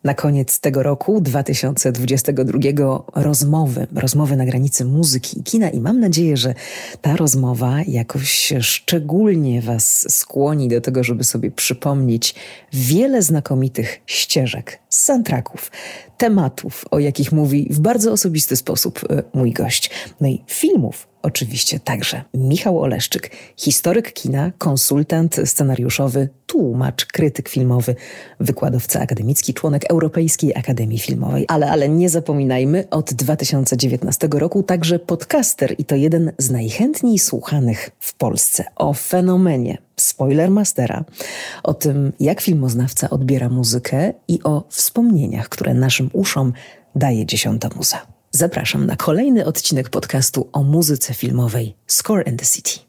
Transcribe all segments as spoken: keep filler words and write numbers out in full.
Na koniec tego roku, dwa tysiące dwudziestego drugiego, rozmowy, rozmowy na granicy muzyki i kina i mam nadzieję, że ta rozmowa jakoś szczególnie Was skłoni do tego, żeby sobie przypomnieć wiele znakomitych ścieżek, soundtracków, tematów, o jakich mówi w bardzo osobisty sposób mój gość. No i filmów oczywiście także. Michał Oleszczyk, historyk kina, konsultant scenariuszowy, tłumacz, krytyk filmowy, wykładowca akademicki, członek Europejskiej Akademii Filmowej. Ale, ale nie zapominajmy, od dwa tysiące dziewiętnastego roku także podcaster i to jeden z najchętniej słuchanych w Polsce. O fenomenie Spoilermastera, o tym, jak filmoznawca odbiera muzykę i o wspomnieniach, które naszym uszom daje dziesiąta muza. Zapraszam na kolejny odcinek podcastu o muzyce filmowej Score and the City.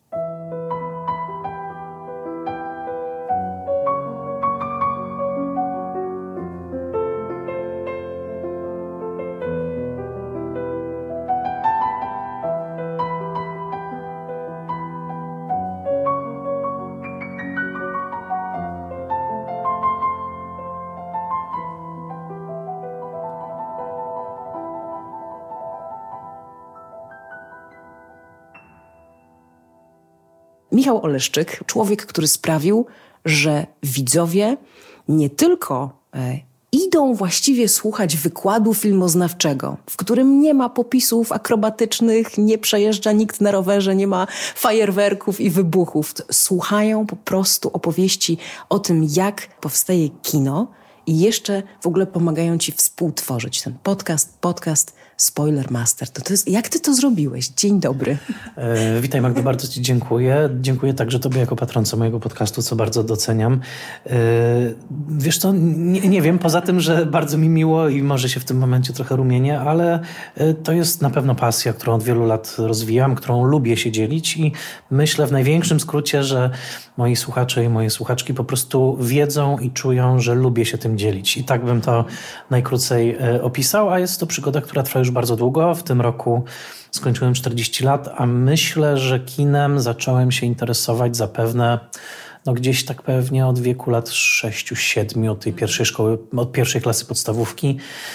Michał Oleszczyk, człowiek, który sprawił, że widzowie nie tylko e, idą właściwie słuchać wykładu filmoznawczego, w którym nie ma popisów akrobatycznych, nie przejeżdża nikt na rowerze, nie ma fajerwerków i wybuchów. Słuchają po prostu opowieści o tym, jak powstaje kino i jeszcze w ogóle pomagają ci współtworzyć ten podcast, podcast Spoilermaster. To, to jest, jak ty to zrobiłeś? Dzień dobry. E, witaj Magdo, bardzo ci dziękuję. Dziękuję także tobie jako patronce mojego podcastu, co bardzo doceniam. E, wiesz co, nie, nie wiem, poza tym, że bardzo mi miło i może się w tym momencie trochę rumienię, ale to jest na pewno pasja, którą od wielu lat rozwijam, którą lubię się dzielić i myślę w największym skrócie, że moi słuchacze i moje słuchaczki po prostu wiedzą i czują, że lubię się tym dzielić. I tak bym to najkrócej opisał, a jest to przygoda, która trwa już bardzo długo. W tym roku skończyłem czterdzieści lat, a myślę, że kinem zacząłem się interesować zapewne no gdzieś tak pewnie od wieku lat sześciu, siedmiu, tej pierwszej szkoły, od pierwszej klasy podstawówki,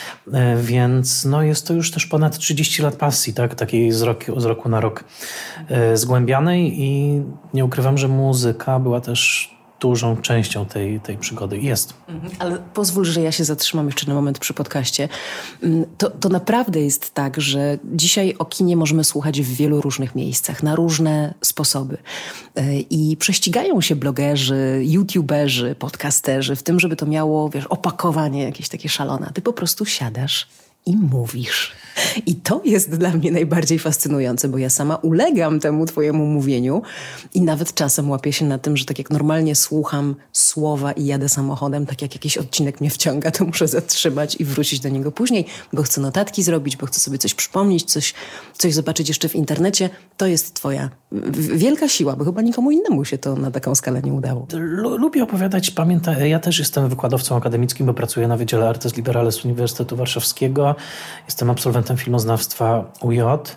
więc no jest to już też ponad trzydzieści lat pasji, tak, takiej z roku, z roku na rok zgłębianej i nie ukrywam, że muzyka była też dużą częścią tej, tej przygody. Jest. Ale pozwól, że ja się zatrzymam jeszcze na moment przy podcaście. To, to naprawdę jest tak, że dzisiaj o kinie możemy słuchać w wielu różnych miejscach, na różne sposoby. I prześcigają się blogerzy, youtuberzy, podcasterzy w tym, żeby to miało, wiesz, opakowanie jakieś takie szalone. Ty po prostu siadasz i mówisz. I to jest dla mnie najbardziej fascynujące, bo ja sama ulegam temu twojemu mówieniu i nawet czasem łapię się na tym, że tak jak normalnie słucham słowa i jadę samochodem, tak jak jakiś odcinek mnie wciąga, to muszę zatrzymać i wrócić do niego później, bo chcę notatki zrobić, bo chcę sobie coś przypomnieć, coś, coś zobaczyć jeszcze w internecie. To jest twoja wielka siła, bo chyba nikomu innemu się to na taką skalę nie udało. Lubię opowiadać, pamiętaj, ja też jestem wykładowcą akademickim, bo pracuję na Wydziale Artes Liberales Uniwersytetu Warszawskiego. Jestem absolwentem filmoznawstwa U J.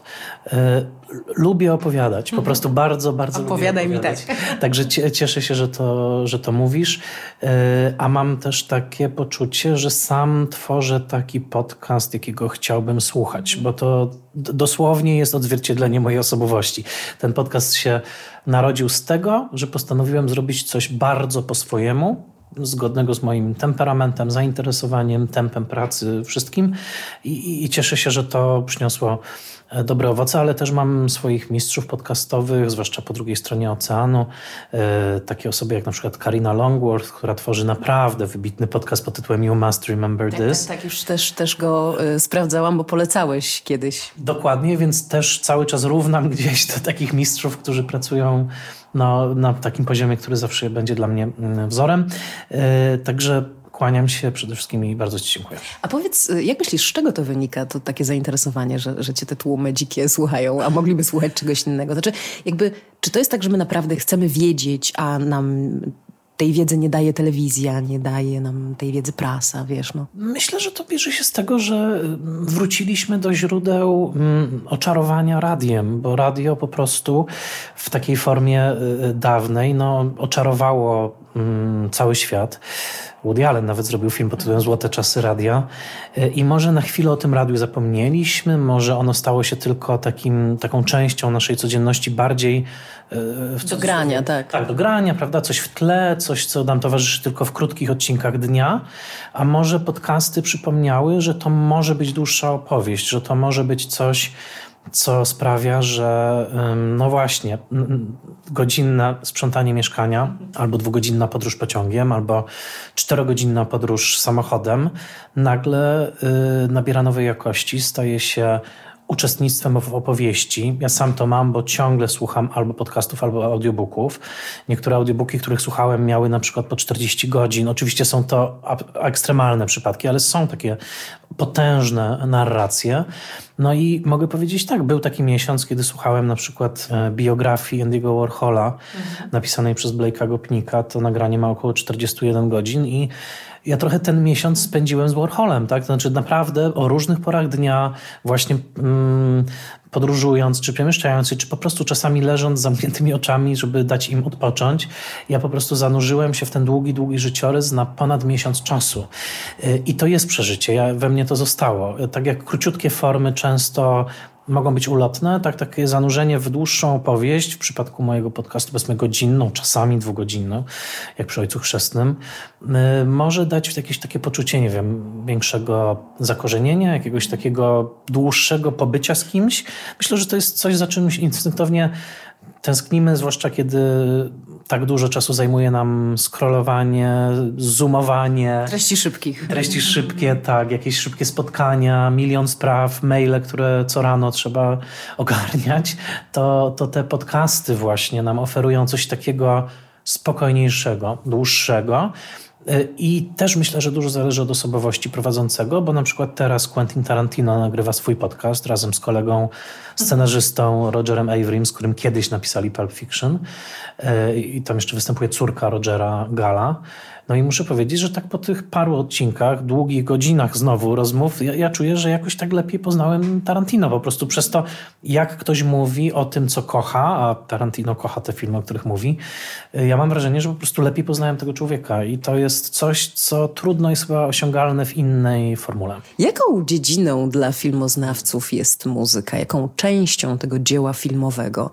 Lubię opowiadać, po prostu bardzo, bardzo Opowiadaj lubię opowiadać. mi tak. Także cieszę się, że to, że to mówisz, a mam też takie poczucie, że sam tworzę taki podcast, jakiego chciałbym słuchać, bo to dosłownie jest odzwierciedlenie mojej osobowości. Ten podcast się narodził z tego, że postanowiłem zrobić coś bardzo po swojemu, zgodnego z moim temperamentem, zainteresowaniem, tempem pracy, wszystkim i, i cieszę się, że to przyniosło dobre owoce, ale też mam swoich mistrzów podcastowych, zwłaszcza po drugiej stronie oceanu, e, takie osoby jak na przykład Karina Longworth, która tworzy naprawdę wybitny podcast pod tytułem You Must Remember tak, This. Tak, tak, już też, też go y, sprawdzałam, bo polecałeś kiedyś. Dokładnie, więc też cały czas równam gdzieś do takich mistrzów, którzy pracują no, na takim poziomie, który zawsze będzie dla mnie wzorem. E, także kłaniam się przede wszystkim i bardzo ci dziękuję. A powiedz, jak myślisz, z czego to wynika, to takie zainteresowanie, że, że cię te tłumy dzikie słuchają, a mogliby słuchać czegoś innego? Znaczy, jakby, czy to jest tak, że my naprawdę chcemy wiedzieć, a nam tej wiedzy nie daje telewizja, nie daje nam tej wiedzy prasa, wiesz, no. Myślę, że to bierze się z tego, że wróciliśmy do źródeł mm, oczarowania radiem, bo radio po prostu w takiej formie y, dawnej, no, oczarowało mm, cały świat. Woody Allen nawet zrobił film pod tytułem Złote czasy radia i może na chwilę o tym radiu zapomnieliśmy, może ono stało się tylko takim, taką częścią naszej codzienności bardziej... W do grania, tak. Tak, do grania, prawda? Coś w tle, coś, co nam towarzyszy tylko w krótkich odcinkach dnia, a może podcasty przypomniały, że to może być dłuższa opowieść, że to może być coś, co sprawia, że no właśnie, godzinne sprzątanie mieszkania, albo dwugodzinna podróż pociągiem, albo czterogodzinna podróż samochodem nagle nabiera nowej jakości, staje się uczestnictwem w opowieści. Ja sam to mam, bo ciągle słucham albo podcastów, albo audiobooków. Niektóre audiobooki, których słuchałem, miały na przykład po czterdzieści godzin. Oczywiście są to ekstremalne przypadki, ale są takie potężne narracje. No i mogę powiedzieć tak, był taki miesiąc, kiedy słuchałem na przykład biografii Andy'ego Warhola, mhm. napisanej przez Blake'a Gopnika. To nagranie ma około czterdzieści jeden godzin i ja trochę ten miesiąc spędziłem z Warholem, tak? To znaczy naprawdę o różnych porach dnia, właśnie mm, podróżując, czy przemieszczając się, czy po prostu czasami leżąc z zamkniętymi oczami, żeby dać im odpocząć. Ja po prostu zanurzyłem się w ten długi, długi życiorys na ponad miesiąc czasu. I to jest przeżycie, ja, we mnie to zostało. Tak jak króciutkie formy często mogą być ulotne, tak takie zanurzenie w dłuższą opowieść, w przypadku mojego podcastu powiedzmy godzinną, czasami dwugodzinną, jak przy Ojcu Chrzestnym, może dać jakieś takie poczucie, nie wiem, większego zakorzenienia, jakiegoś takiego dłuższego pobycia z kimś. Myślę, że to jest coś, za czym instynktownie tęsknimy, zwłaszcza kiedy tak dużo czasu zajmuje nam scrollowanie, zoomowanie. Treści szybkich. Treści szybkie, tak, jakieś szybkie spotkania, milion spraw, maile, które co rano trzeba ogarniać. To, to te podcasty właśnie nam oferują coś takiego spokojniejszego, dłuższego. I też myślę, że dużo zależy od osobowości prowadzącego, bo na przykład teraz Quentin Tarantino nagrywa swój podcast razem z kolegą scenarzystą Rogerem Averym, z którym kiedyś napisali Pulp Fiction. I tam jeszcze występuje córka Rogera Gala. No i muszę powiedzieć, że tak po tych paru odcinkach, długich godzinach znowu rozmów, ja, ja czuję, że jakoś tak lepiej poznałem Tarantino. Po prostu przez to, jak ktoś mówi o tym, co kocha, a Tarantino kocha te filmy, o których mówi, ja mam wrażenie, że po prostu lepiej poznałem tego człowieka. I to jest coś, co trudno jest chyba osiągalne w innej formule. Jaką dziedziną dla filmoznawców jest muzyka? Jaką częścią tego dzieła filmowego?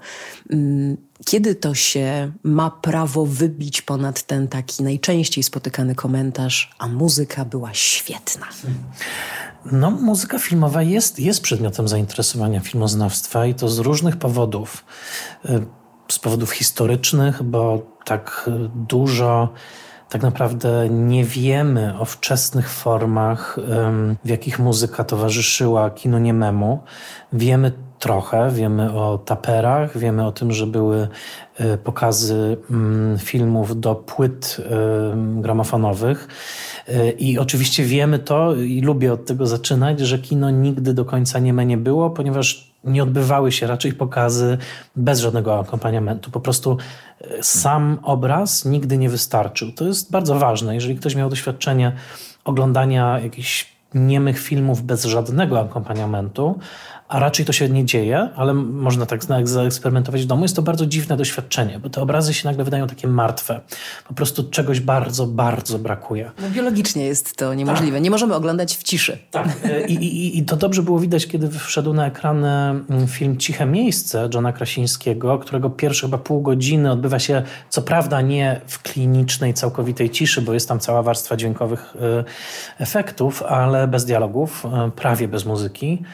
Kiedy to się ma prawo wybić ponad ten taki najczęściej spotykany komentarz, a muzyka była świetna? No, muzyka filmowa jest, jest przedmiotem zainteresowania filmoznawstwa i to z różnych powodów. Z powodów historycznych, bo tak dużo tak naprawdę nie wiemy o wczesnych formach, w jakich muzyka towarzyszyła kinu niememu. Wiemy trochę, wiemy o taperach, wiemy o tym, że były pokazy filmów do płyt gramofonowych i oczywiście wiemy to i lubię od tego zaczynać, że kino nigdy do końca nieme nie było, ponieważ nie odbywały się raczej pokazy bez żadnego akompaniamentu. Po prostu sam obraz nigdy nie wystarczył. To jest bardzo ważne. Jeżeli ktoś miał doświadczenie oglądania jakichś niemych filmów bez żadnego akompaniamentu, a raczej to się nie dzieje, ale można tak zaeksperymentować w domu. Jest to bardzo dziwne doświadczenie, bo te obrazy się nagle wydają takie martwe. Po prostu czegoś bardzo, bardzo brakuje. No, biologicznie jest to niemożliwe. Tak. Nie możemy oglądać w ciszy. Tak. I, i, I to dobrze było widać, kiedy wszedł na ekrany film Ciche miejsce Johna Krasińskiego, którego pierwsze chyba pół godziny odbywa się, co prawda nie w klinicznej, całkowitej ciszy, bo jest tam cała warstwa dźwiękowych efektów, ale bez dialogów, prawie bez muzyki.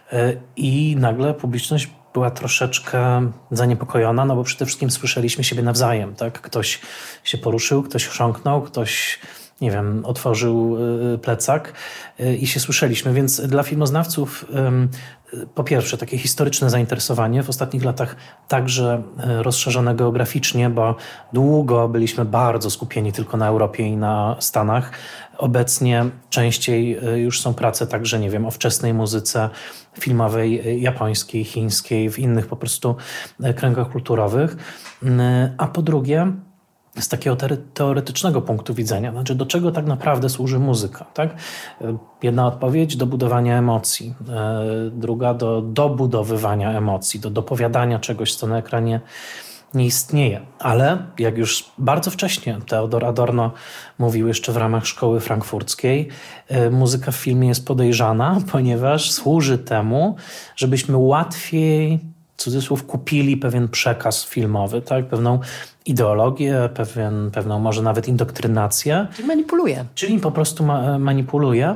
I nagle publiczność była troszeczkę zaniepokojona, no bo przede wszystkim słyszeliśmy siebie nawzajem, tak? Ktoś się poruszył, ktoś chrząknął, ktoś, nie wiem, otworzył plecak i się słyszeliśmy, więc dla filmoznawców po pierwsze takie historyczne zainteresowanie w ostatnich latach także rozszerzone geograficznie, bo długo byliśmy bardzo skupieni tylko na Europie i na Stanach. Obecnie częściej już są prace także, nie wiem, o wczesnej muzyce filmowej, japońskiej, chińskiej, w innych po prostu kręgach kulturowych. A po drugie, z takiego teoretycznego punktu widzenia, znaczy do czego tak naprawdę służy muzyka, tak? Jedna odpowiedź do budowania emocji, druga do dobudowywania emocji, do dopowiadania czegoś, co na ekranie nie istnieje. Ale jak już bardzo wcześnie Theodor Adorno mówił jeszcze w ramach szkoły frankfurckiej, muzyka w filmie jest podejrzana, ponieważ służy temu, żebyśmy łatwiej, cudzysłów, kupili pewien przekaz filmowy, tak? Pewną ideologię, pewien, pewną może nawet indoktrynację. Czyli manipuluje. Czyli po prostu ma, manipuluje.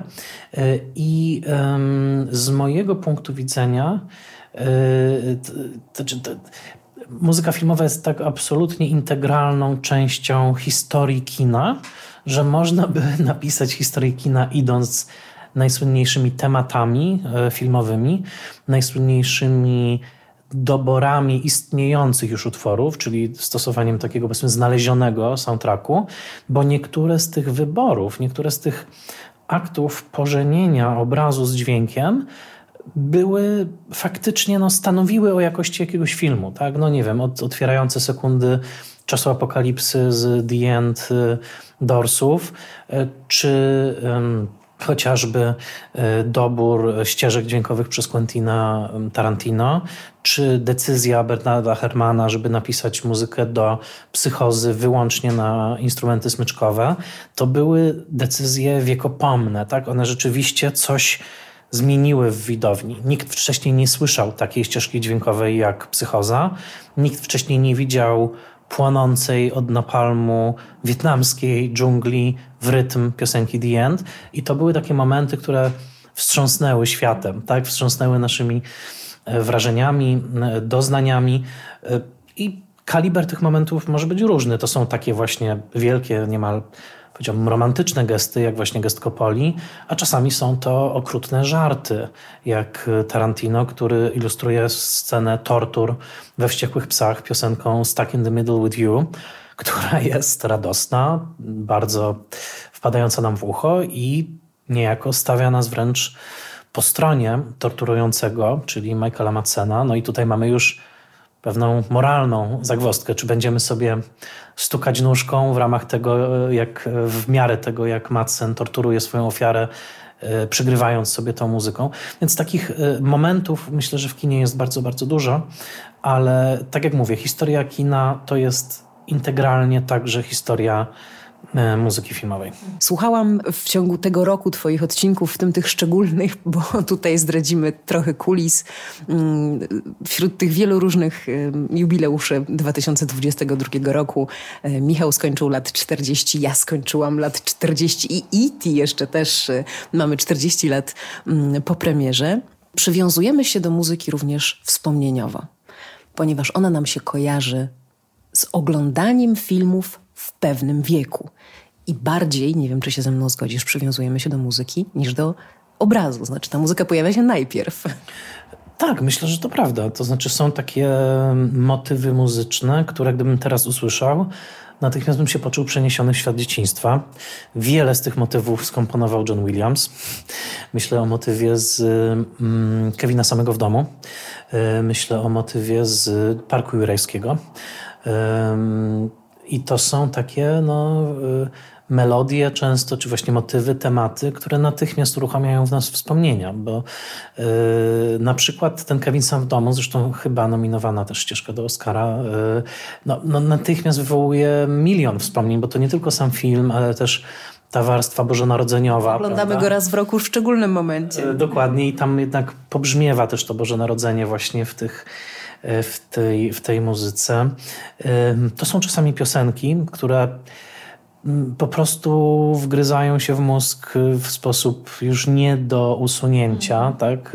I um, z mojego punktu widzenia to, to, to, muzyka filmowa jest tak absolutnie integralną częścią historii kina, że można by napisać historię kina idąc najsłynniejszymi tematami filmowymi, najsłynniejszymi doborami istniejących już utworów, czyli stosowaniem takiego, powiedzmy, znalezionego soundtracku, bo niektóre z tych wyborów, niektóre z tych aktów pożenienia obrazu z dźwiękiem były faktycznie, no, stanowiły o jakości jakiegoś filmu, tak? No nie wiem, od, otwierające sekundy Czasu Apokalipsy z The End Doorsów, czy um, chociażby dobór ścieżek dźwiękowych przez Quentina Tarantino, czy decyzja Bernarda Herrmana, żeby napisać muzykę do Psychozy wyłącznie na instrumenty smyczkowe, to były decyzje wiekopomne, tak? One rzeczywiście coś zmieniły w widowni. Nikt wcześniej nie słyszał takiej ścieżki dźwiękowej jak Psychoza. Nikt wcześniej nie widział płonącej od napalmu wietnamskiej dżungli w rytm piosenki The End. I to były takie momenty, które wstrząsnęły światem, tak? Wstrząsnęły naszymi wrażeniami, doznaniami. I kaliber tych momentów może być różny. To są takie właśnie wielkie, niemal, powiedziałbym, romantyczne gesty, jak właśnie gest Coppoli, a czasami są to okrutne żarty, jak Tarantino, który ilustruje scenę tortur we Wściekłych psach piosenką Stuck in the Middle with You, która jest radosna, bardzo wpadająca nam w ucho i niejako stawia nas wręcz po stronie torturującego, czyli Michaela Madsena. No i tutaj mamy już pewną moralną zagwozdkę, czy będziemy sobie stukać nóżką w ramach tego, jak w miarę tego, jak Madsen torturuje swoją ofiarę, przygrywając sobie tą muzyką. Więc takich momentów myślę, że w kinie jest bardzo, bardzo dużo, ale tak jak mówię, historia kina to jest integralnie także historia muzyki filmowej. Słuchałam w ciągu tego roku twoich odcinków, w tym tych szczególnych, bo tutaj zdradzimy trochę kulis. Wśród tych wielu różnych jubileuszy dwa tysiące dwudziestego drugiego roku Michał skończył lat czterdzieści, ja skończyłam lat czterdzieści i E T jeszcze też mamy czterdzieści lat po premierze. Przywiązujemy się do muzyki również wspomnieniowo, ponieważ ona nam się kojarzy z oglądaniem filmów w pewnym wieku. I bardziej, nie wiem, czy się ze mną zgodzisz, przywiązujemy się do muzyki niż do obrazu. Znaczy, ta muzyka pojawia się najpierw. Tak, myślę, że to prawda. To znaczy, są takie motywy muzyczne, które gdybym teraz usłyszał, natychmiast bym się poczuł przeniesiony w świat dzieciństwa. Wiele z tych motywów skomponował John Williams. Myślę o motywie z mm, Kevina Samego w domu. Myślę o motywie z Parku Jurajskiego. Um, I to są takie no, melodie często, czy właśnie motywy, tematy, które natychmiast uruchamiają w nas wspomnienia, bo yy, na przykład ten Kevin Sam w domu, zresztą chyba nominowana też ścieżka do Oscara, yy, no, no, natychmiast wywołuje milion wspomnień, bo to nie tylko sam film, ale też ta warstwa bożonarodzeniowa. Oglądamy prawda? go raz w roku w szczególnym momencie. Yy, dokładnie i tam jednak pobrzmiewa też to Boże Narodzenie właśnie w tych w tej, w tej muzyce. To są czasami piosenki, które po prostu wgryzają się w mózg w sposób już nie do usunięcia. Tak?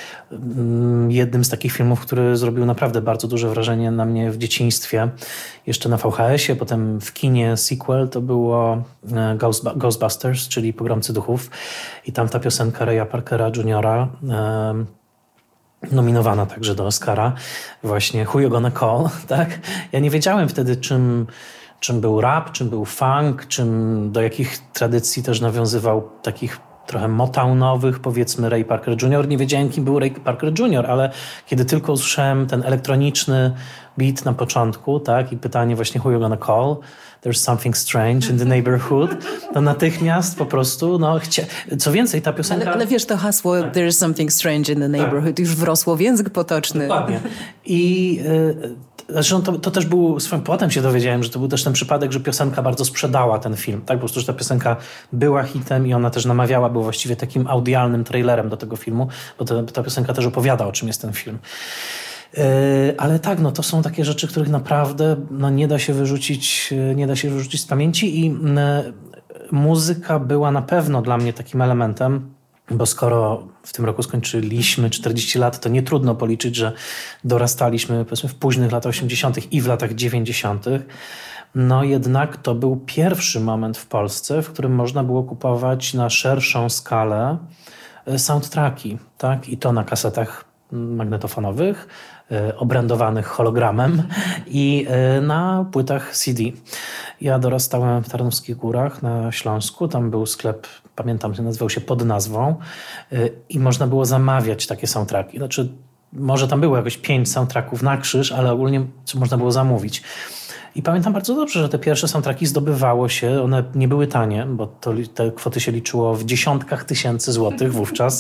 Jednym z takich filmów, który zrobił naprawdę bardzo duże wrażenie na mnie w dzieciństwie, jeszcze na V H S ie, potem w kinie sequel, to było Ghostbusters, czyli Pogromcy Duchów. I tam ta piosenka Raya Parkera juniora nominowana także do Oscara, właśnie Who You Gonna Call, tak? Ja nie wiedziałem wtedy, czym, czym był rap, czym był funk, czym, do jakich tradycji też nawiązywał takich trochę motownowych, powiedzmy Ray Parker junior Nie wiedziałem, kim był Ray Parker junior, ale kiedy tylko usłyszałem ten elektroniczny beat na początku, tak? I pytanie właśnie Who You Gonna Call? There's something strange in the neighborhood. To natychmiast po prostu, no, chcia... co więcej, ta piosenka... Ale, ale wiesz, to hasło tak. There's something strange in the neighborhood tak. już wrosło w język potoczny. Dokładnie. I Zresztą to, to też był, swoim potem się dowiedziałem, że to był też ten przypadek, że piosenka bardzo sprzedała ten film. Tak, po prostu, że ta piosenka była hitem i ona też namawiała, był właściwie takim audialnym trailerem do tego filmu, bo to, ta piosenka też opowiada, o czym jest ten film. Yy, ale tak, no to są takie rzeczy, których naprawdę no, nie da się wyrzucić, nie da się wyrzucić z pamięci i yy, muzyka była na pewno dla mnie takim elementem, bo skoro w tym roku skończyliśmy czterdzieści lat, to nie trudno policzyć, że dorastaliśmy powiedzmy w późnych latach osiemdziesiątych i w latach dziewięćdziesiątych. No jednak to był pierwszy moment w Polsce, w którym można było kupować na szerszą skalę soundtracki, tak? I to na kasetach magnetofonowych, obrędowanych hologramem i na płytach C D. Ja dorastałem w Tarnowskich Górach na Śląsku, tam był sklep, pamiętam, nazywał się Pod Nazwą i można było zamawiać takie soundtracki. Znaczy, może tam było jakoś pięć soundtracków na krzyż, ale ogólnie można było zamówić. I pamiętam bardzo dobrze, że te pierwsze soundtracki zdobywało się, one nie były tanie, bo to, te kwoty się liczyło w dziesiątkach tysięcy złotych wówczas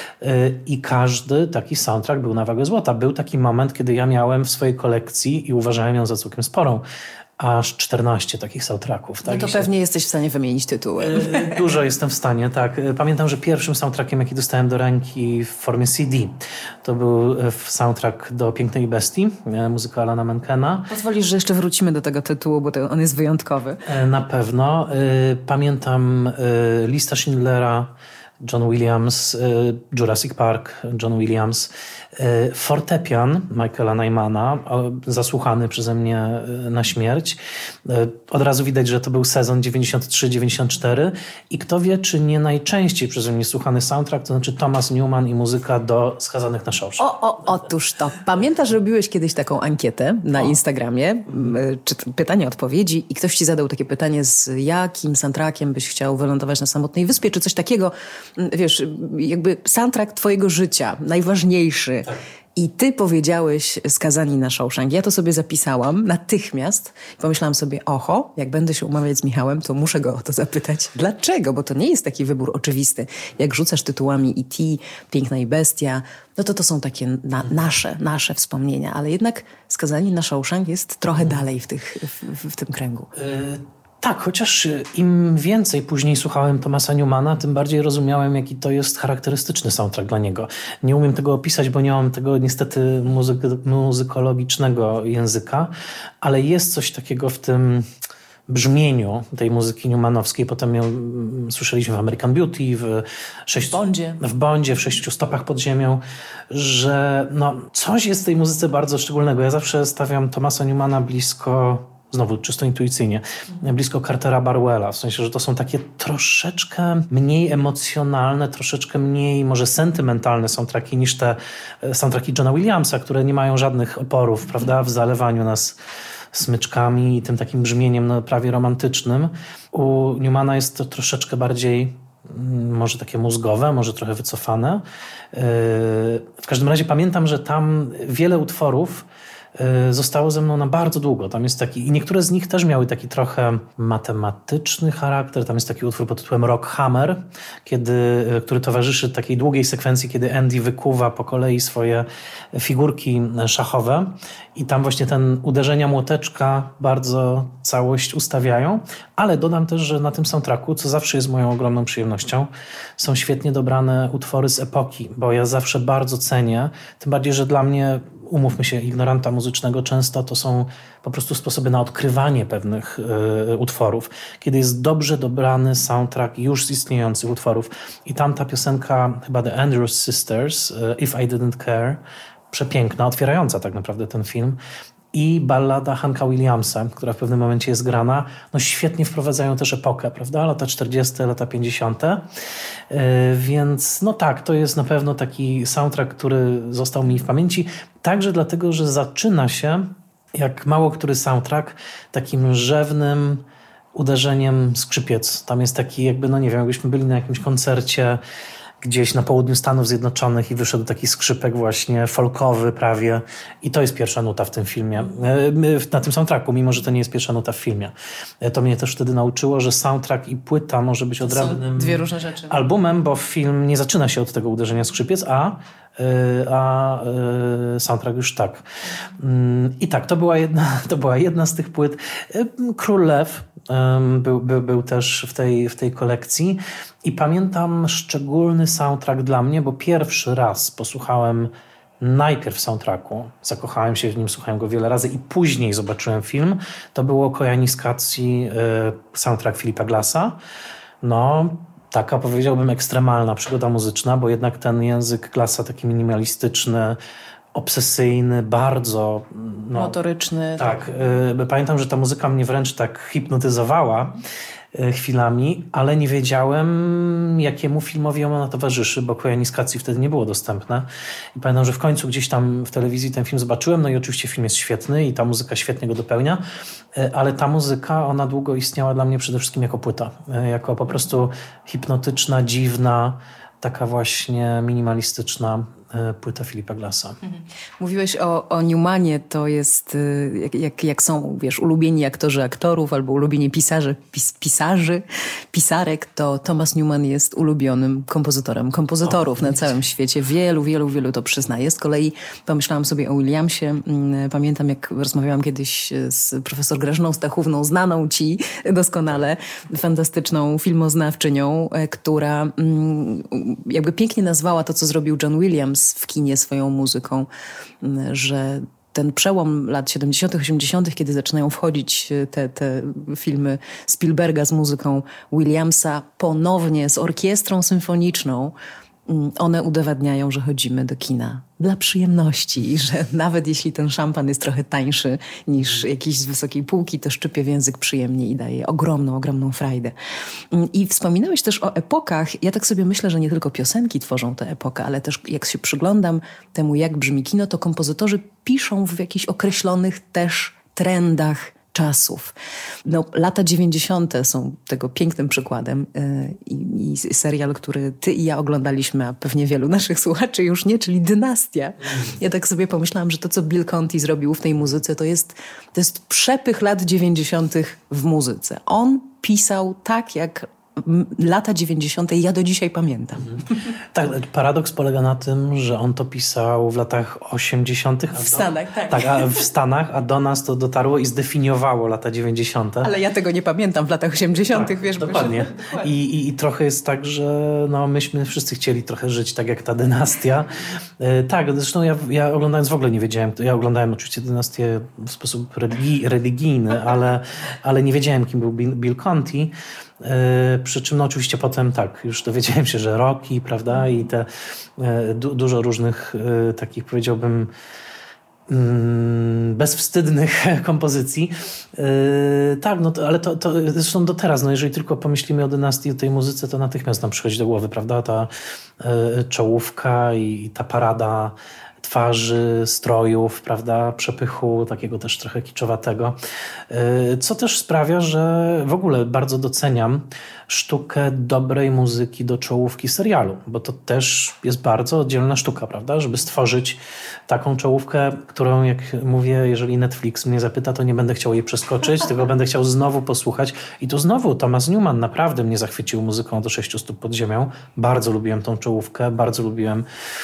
i każdy taki soundtrack był na wagę złota. Był taki moment, kiedy ja miałem w swojej kolekcji i uważałem ją za całkiem sporą, aż czternaście takich soundtracków. Tak? No to pewnie jesteś w stanie wymienić tytuły. Dużo jestem w stanie, tak. Pamiętam, że pierwszym soundtrackiem, jaki dostałem do ręki w formie C D, to był soundtrack do Pięknej Bestii, muzyka Alana Menkena. Pozwolisz, że jeszcze wrócimy do tego tytułu, bo to on jest wyjątkowy. Na pewno. Pamiętam Lista Schindlera, John Williams, Jurassic Park, John Williams, fortepian Michaela Nymana, zasłuchany przeze mnie na śmierć. Od razu widać, że to był sezon dziewięćdziesiąty trzeci dziewięćdziesiąty czwarty i kto wie, czy nie najczęściej przeze mnie słuchany soundtrack, to znaczy Thomas Newman i muzyka do Skazanych na Shawshank. O, o, otóż to. Pamiętasz, że robiłeś kiedyś taką ankietę na o. Instagramie, czy pytanie, odpowiedzi i ktoś ci zadał takie pytanie, z jakim soundtrackiem byś chciał wylądować na samotnej wyspie, czy coś takiego, wiesz, jakby soundtrack twojego życia, najważniejszy. Tak. I ty powiedziałeś Skazani na Shawshank. Ja to sobie zapisałam natychmiast. Pomyślałam sobie, oho, jak będę się umawiać z Michałem, to muszę go o to zapytać. Dlaczego? Bo to nie jest taki wybór oczywisty. Jak rzucasz tytułami E T, Piękna i Bestia, no to to są takie na, nasze, nasze wspomnienia. Ale jednak Skazani na Shawshank jest trochę dalej w, tych, w, w tym kręgu. Y- Tak, chociaż im więcej później słuchałem Thomasa Newmana, tym bardziej rozumiałem, jaki to jest charakterystyczny soundtrack dla niego. Nie umiem tego opisać, bo nie mam tego niestety muzyk- muzykologicznego języka, ale jest coś takiego w tym brzmieniu tej muzyki newmanowskiej. Potem ją słyszeliśmy w American Beauty, w, sześć... w Bondzie, w Bondzie, w Sześciu stopach pod ziemią, że no, coś jest w tej muzyce bardzo szczególnego. Ja zawsze stawiam Thomasa Newmana blisko, znowu czysto intuicyjnie, blisko Cartera Barwella, w sensie, że to są takie troszeczkę mniej emocjonalne, troszeczkę mniej może sentymentalne soundtracki niż te soundtracki Johna Williamsa, które nie mają żadnych oporów, prawda, w zalewaniu nas smyczkami i tym takim brzmieniem no, prawie romantycznym. U Newmana jest to troszeczkę bardziej może takie mózgowe, może trochę wycofane. W każdym razie pamiętam, że tam wiele utworów zostało ze mną na bardzo długo. Tam jest taki, i niektóre z nich też miały taki trochę matematyczny charakter. Tam jest taki utwór pod tytułem Rock Hammer, kiedy, który towarzyszy takiej długiej sekwencji, kiedy Andy wykuwa po kolei swoje figurki szachowe i tam właśnie ten uderzenia młoteczka bardzo całość ustawiają. Ale dodam też, że na tym soundtracku, co zawsze jest moją ogromną przyjemnością, są świetnie dobrane utwory z epoki, bo ja zawsze bardzo cenię, tym bardziej, że dla mnie, umówmy się, ignoranta muzycznego, często to są po prostu sposoby na odkrywanie pewnych y, utworów. Kiedy jest dobrze dobrany soundtrack już z istniejących utworów. I tam ta piosenka, chyba The Andrews Sisters, y, If I Didn't Care, przepiękna, otwierająca tak naprawdę ten film. I ballada Hanka Williamsa, która w pewnym momencie jest grana, no świetnie wprowadzają też epokę, prawda? Lata czterdzieste, lata pięćdziesiąte. Yy, więc no tak, to jest na pewno taki soundtrack, który został mi w pamięci. Także dlatego, że zaczyna się, jak mało który soundtrack, takim rzewnym uderzeniem skrzypiec. Tam jest taki jakby, no nie wiem, jakbyśmy byli na jakimś koncercie gdzieś na południu Stanów Zjednoczonych i wyszedł taki skrzypek właśnie folkowy prawie i to jest pierwsza nuta w tym filmie, na tym soundtracku, mimo że to nie jest pierwsza nuta w filmie. To mnie też wtedy nauczyło, że soundtrack i płyta może być odrębnym dwie różne rzeczy. albumem, bo film nie zaczyna się od tego uderzenia skrzypiec, a a soundtrack już tak. I tak, to była jedna, to była jedna z tych płyt. Król Lew był, był, był też w tej, w tej kolekcji i pamiętam szczególny soundtrack dla mnie, bo pierwszy raz posłuchałem najpierw soundtracku, zakochałem się w nim, słuchałem go wiele razy i później zobaczyłem film. To było Koyaanisqatsi soundtrack Philipa Glassa. No, taka, powiedziałbym, ekstremalna przygoda muzyczna, bo jednak ten język Glassa taki minimalistyczny, obsesyjny, bardzo... No, motoryczny. Tak. tak. Y, pamiętam, że ta muzyka mnie wręcz tak hipnotyzowała y, chwilami, ale nie wiedziałem, jakiemu filmowi ona towarzyszy, bo Koyaanisqatsi wtedy nie było dostępne. I pamiętam, że w końcu gdzieś tam w telewizji ten film zobaczyłem, no i oczywiście film jest świetny i ta muzyka świetnie go dopełnia, y, ale ta muzyka, ona długo istniała dla mnie przede wszystkim jako płyta. Y, jako po prostu hipnotyczna, dziwna, taka właśnie minimalistyczna płyta Philipa Glassa. Mówiłeś o, o Newmanie, to jest jak, jak, jak są, wiesz, ulubieni aktorzy aktorów albo ulubieni pisarze, pis, pisarzy, pisarek, to Thomas Newman jest ulubionym kompozytorem kompozytorów o, na całym świecie. Wielu, wielu, wielu to przyznaje. Z kolei pomyślałam sobie o Williamsie. Pamiętam, jak rozmawiałam kiedyś z profesor Grażyną Stachówną, znaną ci doskonale, fantastyczną filmoznawczynią, która jakby pięknie nazwała to, co zrobił John Williams w kinie swoją muzyką, że ten przełom lat siedemdziesiątych, osiemdziesiątych, kiedy zaczynają wchodzić te, te filmy Spielberga z muzyką Williamsa ponownie z orkiestrą symfoniczną, one udowadniają, że chodzimy do kina dla przyjemności i że nawet jeśli ten szampan jest trochę tańszy niż jakiś z wysokiej półki, to szczypie w język przyjemnie i daje ogromną, ogromną frajdę. I wspominałeś też o epokach. Ja tak sobie myślę, że nie tylko piosenki tworzą tę epokę, ale też jak się przyglądam temu, jak brzmi kino, to kompozytorzy piszą w jakichś określonych też trendach czasów. No, lata dziewięćdziesiąte są tego pięknym przykładem i, i serial, który ty i ja oglądaliśmy, a pewnie wielu naszych słuchaczy już nie, czyli Dynastia. Ja tak sobie pomyślałam, że to, co Bill Conti zrobił w tej muzyce, to jest, to jest przepych lat dziewięćdziesiątych w muzyce. On pisał tak, jak lata dziewięćdziesiąte ja do dzisiaj pamiętam. Tak, paradoks polega na tym, że on to pisał w latach osiemdziesiątych. W Stanach, tak. Tak, a w Stanach, a do nas to dotarło i zdefiniowało lata dziewięćdziesiąte. Ale ja tego nie pamiętam w latach osiemdziesiątych, tak, wiesz. Dokładnie. I, i, I trochę jest tak, że no, myśmy wszyscy chcieli trochę żyć tak jak ta Dynastia. E, tak, zresztą ja, ja oglądając w ogóle nie wiedziałem, ja oglądałem oczywiście Dynastię w sposób religi- religijny, ale, ale nie wiedziałem, kim był Bill, Bill Conti. Yy, przy czym no oczywiście potem tak, już dowiedziałem się, że Rocky, prawda, i te yy, du- dużo różnych yy, takich, powiedziałbym, yy, bezwstydnych kompozycji. Yy, tak, no to, ale to, to zresztą do teraz, no jeżeli tylko pomyślimy o Dynastii, o tej muzyce, to natychmiast nam przychodzi do głowy, prawda, ta yy, czołówka i, i ta parada twarzy, strojów, prawda, przepychu, takiego też trochę kiczowatego. Co też sprawia, że w ogóle bardzo doceniam sztukę dobrej muzyki do czołówki serialu, bo to też jest bardzo oddzielna sztuka, prawda, żeby stworzyć taką czołówkę, którą, jak mówię, jeżeli Netflix mnie zapyta, to nie będę chciał jej przeskoczyć, tylko będę chciał znowu posłuchać. I tu znowu Thomas Newman naprawdę mnie zachwycił muzyką do sześciu stóp pod ziemią. Bardzo lubiłem tą czołówkę, bardzo lubiłem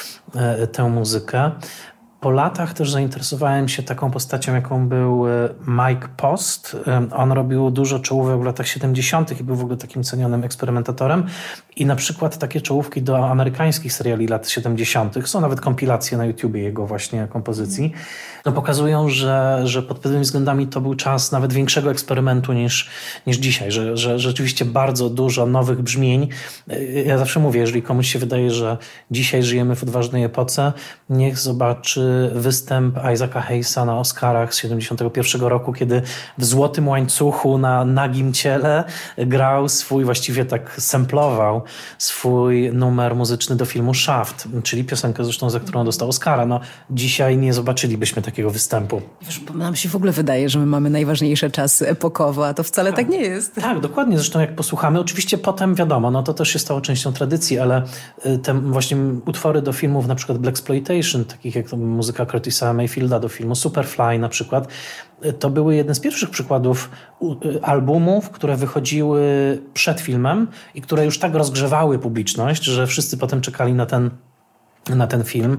tę muzykę. Po latach też zainteresowałem się taką postacią, jaką był Mike Post. On robił dużo czołówek w latach siedemdziesiątych i był w ogóle takim cenionym eksperymentatorem. I na przykład takie czołówki do amerykańskich seriali lat siedemdziesiątych, są nawet kompilacje na YouTubie jego właśnie kompozycji, no pokazują, że, że pod pewnymi względami to był czas nawet większego eksperymentu niż, niż dzisiaj, że, że rzeczywiście bardzo dużo nowych brzmień. Ja zawsze mówię, jeżeli komuś się wydaje, że dzisiaj żyjemy w odważnej epoce, niech zobaczy występ Isaaca Hayesa na Oscarach z siedemdziesiątego pierwszego roku, kiedy w złotym łańcuchu na nagim ciele grał swój, właściwie tak samplował swój numer muzyczny do filmu Shaft, czyli piosenkę zresztą, za którą dostał Oscara. No, dzisiaj nie zobaczylibyśmy takiego występu. Wiesz, bo nam się w ogóle wydaje, że my mamy najważniejsze czasy epokowe, a to wcale tak, tak nie jest. Tak, dokładnie. Zresztą jak posłuchamy, oczywiście potem wiadomo, no to też się stało częścią tradycji, ale te właśnie utwory do filmów, na przykład Blaxploitation, takich jak muzyka Curtisa Mayfielda do filmu Superfly na przykład, to były jeden z pierwszych przykładów albumów, które wychodziły przed filmem i które już tak rozgrzewały publiczność, że wszyscy potem czekali na ten na ten film.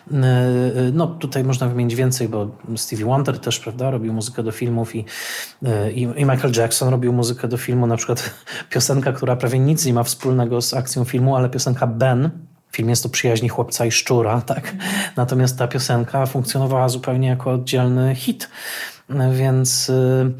No tutaj można wymienić więcej, bo Stevie Wonder też, prawda, robił muzykę do filmów i, i, i Michael Jackson robił muzykę do filmu, na przykład piosenka, która prawie nic nie ma wspólnego z akcją filmu, ale piosenka Ben. Film jest to Przyjaźni chłopca i szczura, tak? Natomiast ta piosenka funkcjonowała zupełnie jako oddzielny hit, więc...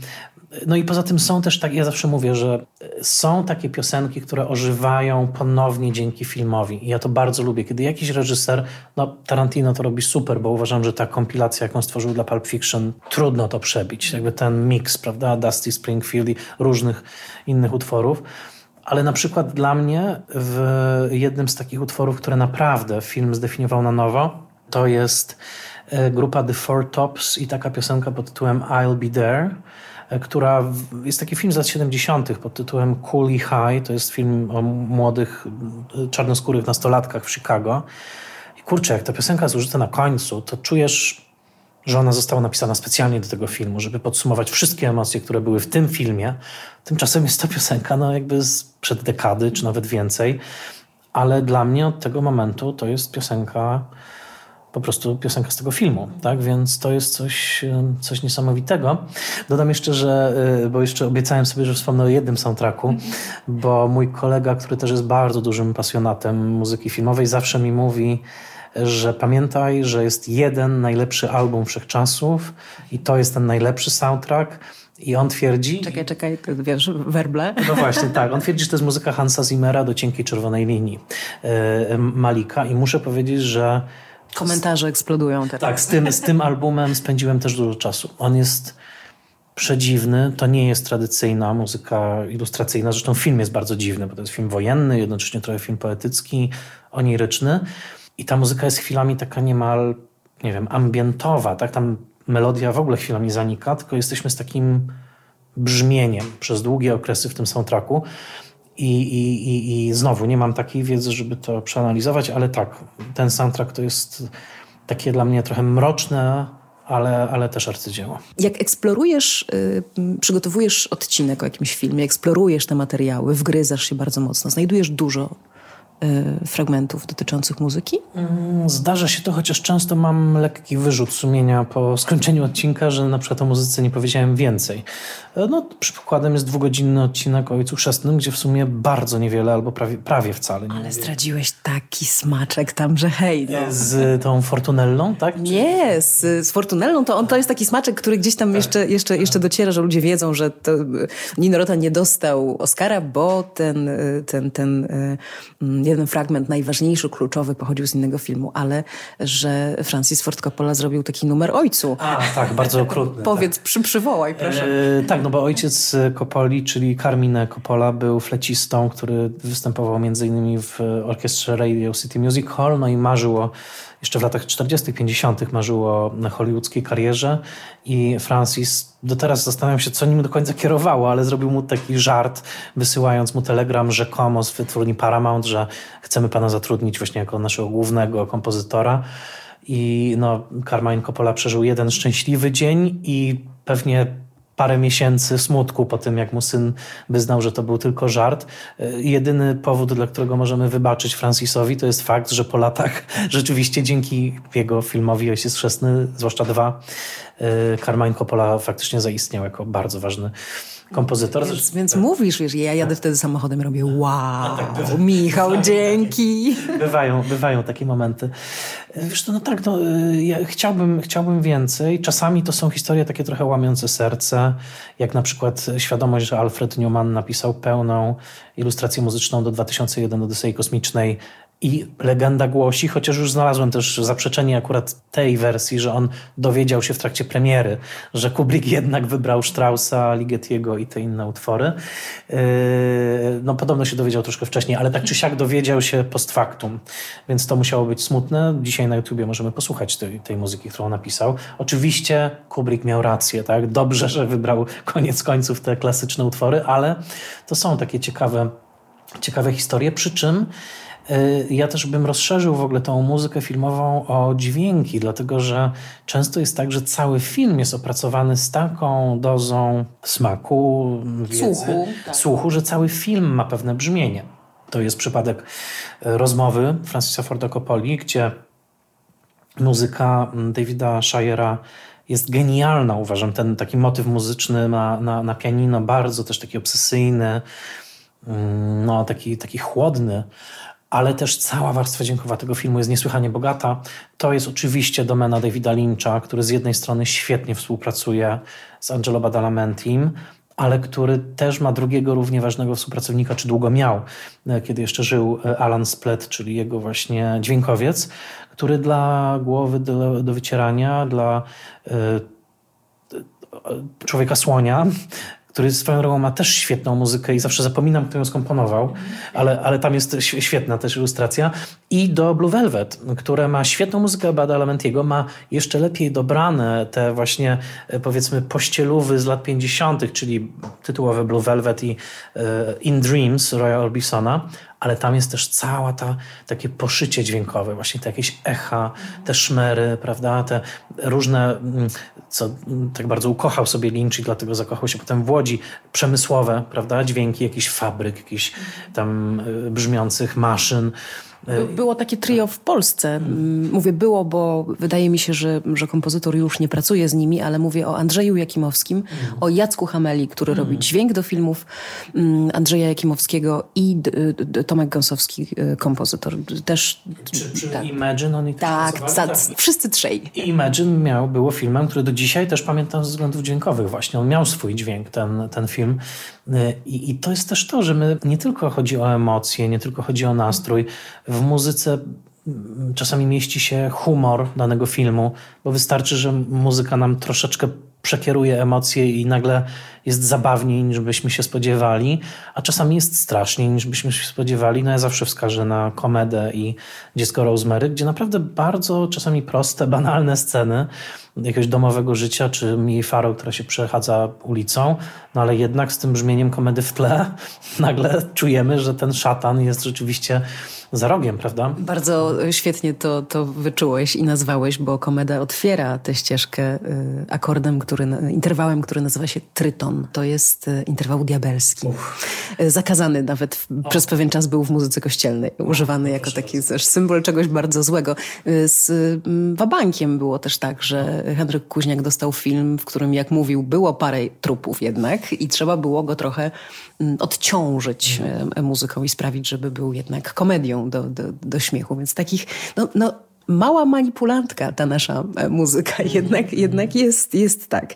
No i poza tym są też tak, ja zawsze mówię, że są takie piosenki, które ożywają ponownie dzięki filmowi. I ja to bardzo lubię. Kiedy jakiś reżyser, no Tarantino to robi super, bo uważam, że ta kompilacja, jaką stworzył dla Pulp Fiction, trudno to przebić. Jakby ten miks, prawda, Dusty Springfield i różnych innych utworów. Ale na przykład dla mnie w jednym z takich utworów, które naprawdę film zdefiniował na nowo, to jest grupa The Four Tops i taka piosenka pod tytułem I'll Be There, która jest taki film z lat siedemdziesiątych pod tytułem Cooley High. To jest film o młodych, czarnoskórych nastolatkach w Chicago. I kurczę, jak ta piosenka jest użyta na końcu, to czujesz, że ona została napisana specjalnie do tego filmu, żeby podsumować wszystkie emocje, które były w tym filmie. Tymczasem jest to piosenka no jakby sprzed dekady, czy nawet więcej. Ale dla mnie od tego momentu to jest piosenka... po prostu piosenka z tego filmu, tak? Więc to jest coś, coś niesamowitego. Dodam jeszcze, że, bo jeszcze obiecałem sobie, że wspomnę o jednym soundtracku, bo mój kolega, który też jest bardzo dużym pasjonatem muzyki filmowej, zawsze mi mówi, że pamiętaj, że jest jeden najlepszy album wszechczasów i to jest ten najlepszy soundtrack. I on twierdzi... Czekaj, czekaj, wiesz, werble? No właśnie, tak. On twierdzi, że to jest muzyka Hansa Zimmera do Cienkiej Czerwonej Linii Malika i muszę powiedzieć, że komentarze eksplodują teraz. Tak, z tym, z tym albumem spędziłem też dużo czasu. On jest przedziwny, to nie jest tradycyjna muzyka ilustracyjna, zresztą film jest bardzo dziwny, bo to jest film wojenny, jednocześnie trochę film poetycki, oniryczny i ta muzyka jest chwilami taka niemal, nie wiem, ambientowa, tak? Tam melodia w ogóle chwilami zanika, tylko jesteśmy z takim brzmieniem przez długie okresy w tym soundtracku. I, i, i, I znowu nie mam takiej wiedzy, żeby to przeanalizować, ale tak, ten soundtrack to jest takie dla mnie trochę mroczne, ale, ale też arcydzieło. Jak eksplorujesz, yy, przygotowujesz odcinek o jakimś filmie, eksplorujesz te materiały, wgryzasz się bardzo mocno, znajdujesz dużo yy, fragmentów dotyczących muzyki? Zdarza się to, chociaż często mam lekki wyrzut sumienia po skończeniu odcinka, że na przykład o muzyce nie powiedziałem więcej. No, przykładem jest dwugodzinny odcinek o Ojcu Chrzestnym, gdzie w sumie bardzo niewiele, albo prawie, prawie wcale nie. Ale zdradziłeś taki smaczek tam, że hej. No. Z tą Fortunellą, tak? Czy... Nie, z, z Fortunellą to on to jest taki smaczek, który gdzieś tam jeszcze, jeszcze, jeszcze dociera, że ludzie wiedzą, że to Nino Rota nie dostał Oscara, bo ten, ten, ten jeden fragment najważniejszy, kluczowy pochodził z innego filmu, ale że Francis Ford Coppola zrobił taki numer Ojcu. A, tak, bardzo okrutny. Powiedz, tak. przy, przywołaj, proszę. E, tak, no bo ojciec Coppoli, czyli Carmine Coppola, był flecistą, który występował między innymi w orkiestrze Radio City Music Hall, no i marzył o, jeszcze w latach czterdziestych, pięćdziesiątych marzył o hollywoodzkiej karierze i Francis, do teraz zastanawiam się, co nim do końca kierowało, ale zrobił mu taki żart, wysyłając mu telegram rzekomo z wytwórni Paramount, że chcemy pana zatrudnić właśnie jako naszego głównego kompozytora. I no, Carmine Coppola przeżył jeden szczęśliwy dzień i pewnie parę miesięcy smutku po tym, jak mu syn wyznał, że to był tylko żart. Jedyny powód, dla którego możemy wybaczyć Francisowi, to jest fakt, że po latach rzeczywiście dzięki jego filmowi Ojciec Chrzestny, zwłaszcza dwa, Carmine Coppola faktycznie zaistniał jako bardzo ważny kompozytor. Więc, więc mówisz, wiesz, ja jadę wtedy samochodem i robię wow, tak, Michał, dzięki. Bywają, bywają takie momenty. Wiesz, no, no tak, no, ja chciałbym, chciałbym więcej. Czasami to są historie takie trochę łamiące serce, jak na przykład świadomość, że Alfred Newman napisał pełną ilustrację muzyczną do dwa tysiące jeden Odysei Kosmicznej I legenda głosi, chociaż już znalazłem też zaprzeczenie akurat tej wersji, że on dowiedział się w trakcie premiery, że Kubrick jednak wybrał Straussa, Ligettiego i te inne utwory. No podobno się dowiedział troszkę wcześniej, ale tak czy siak dowiedział się post factum, więc to musiało być smutne. Dzisiaj na YouTubie możemy posłuchać tej, tej muzyki, którą napisał. Oczywiście Kubrick miał rację, tak? Dobrze, że wybrał koniec końców te klasyczne utwory, ale to są takie ciekawe, ciekawe historie, przy czym ja też bym rozszerzył w ogóle tą muzykę filmową o dźwięki, dlatego że często jest tak, że cały film jest opracowany z taką dozą smaku, wiedzy, słuchu, tak. słuchu, że cały film ma pewne brzmienie. To jest przypadek Rozmowy Francisa Forda Coppoli, gdzie muzyka Davida Shirera jest genialna, uważam. Ten taki motyw muzyczny na, na, na pianino, bardzo też taki obsesyjny, no, taki, taki chłodny, ale też cała warstwa dźwiękowa tego filmu jest niesłychanie bogata. To jest oczywiście domena Davida Lyncha, który z jednej strony świetnie współpracuje z Angelo Badalamentim, ale który też ma drugiego równie ważnego współpracownika, czy długo miał, kiedy jeszcze żył, Alan Splett, czyli jego właśnie dźwiękowiec, który dla Głowy do, do wycierania, dla y, Człowieka Słonia, który swoją drogą ma też świetną muzykę i zawsze zapominam, kto ją skomponował, ale, ale tam jest świetna też ilustracja. I do Blue Velvet, które ma świetną muzykę Badalamentiego, ma jeszcze lepiej dobrane te właśnie, powiedzmy, pościelówy z lat pięćdziesiątych, czyli tytułowe Blue Velvet i In Dreams Roya Orbisona, ale tam jest też cała ta takie poszycie dźwiękowe, właśnie te jakieś echa, te szmery, prawda, te różne, co tak bardzo ukochał sobie Lynch i dlatego zakochał się potem w Łodzi, przemysłowe, prawda, dźwięki jakichś fabryk, jakichś tam brzmiących maszyn. Było takie trio w Polsce. Mówię było, bo wydaje mi się, że, że kompozytor już nie pracuje z nimi, ale mówię o Andrzeju Jakimowskim, mm. o Jacku Hameli, który mm. robi dźwięk do filmów Andrzeja Jakimowskiego i D- D- Tomek Gąsowski, kompozytor. Też, czy, czy tak. Imagine oni też tak, pracowali? tak, wszyscy trzej. I Imagine miał, było filmem, który do dzisiaj też pamiętam ze względów dźwiękowych właśnie. On miał swój dźwięk, ten, ten film. I, I to jest też to, że my nie tylko chodzi o emocje, nie tylko chodzi o nastrój. W muzyce czasami mieści się humor danego filmu, bo wystarczy, że muzyka nam troszeczkę przekieruje emocje i nagle jest zabawniej niż byśmy się spodziewali, a czasami jest straszniej niż byśmy się spodziewali. No ja zawsze wskażę na Komedę i Dziecko Rosemary, gdzie naprawdę bardzo czasami proste, banalne sceny jakiegoś domowego życia, czy Mii Farrow, która się przechadza ulicą, no ale jednak z tym brzmieniem komedy w tle nagle czujemy, że ten szatan jest rzeczywiście za rogiem, prawda? Bardzo świetnie to, to wyczułeś i nazwałeś, bo Komeda otwiera tę ścieżkę y, akordem, który, interwałem, który nazywa się tryton. To jest y, interwał diabelski. Y, zakazany nawet w, przez pewien czas był w muzyce kościelnej. Używany o, jako taki też symbol czegoś bardzo złego. Y, z y, Wabankiem było też tak, że Henryk Kuźniak dostał film, w którym, jak mówił, było parę trupów jednak i trzeba było go trochę y, odciążyć y, muzyką i sprawić, żeby był jednak komedią Do, do, do śmiechu, więc takich, no, no mała manipulantka ta nasza muzyka jednak, jednak jest, jest tak.